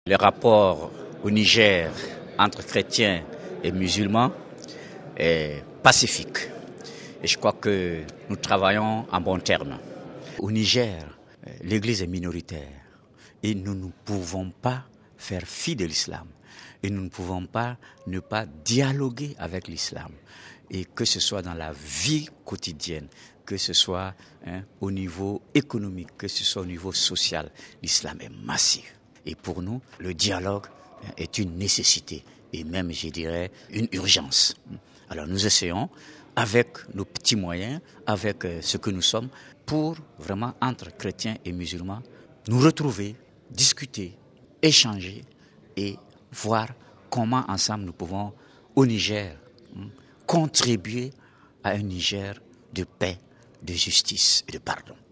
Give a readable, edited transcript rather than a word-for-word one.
Le rapport au Niger entre chrétiens et musulmans est pacifique. Et je crois que nous travaillons en bons termes. Au Niger, l'Église est minoritaire et nous ne pouvons pas faire fi de l'islam. Et nous ne pouvons pas ne pas dialoguer avec l'islam. Et que ce soit dans la vie quotidienne, que ce soit au niveau économique, que ce soit au niveau social, l'islam est massif. Et pour nous, le dialogue est une nécessité et même, je dirais, une urgence. Alors nous essayons, avec nos petits moyens, avec ce que nous sommes, pour vraiment, entre chrétiens et musulmans, nous retrouver, discuter, échanger et voir comment ensemble nous pouvons, au Niger, contribuer à un Niger de paix, de justice et de pardon.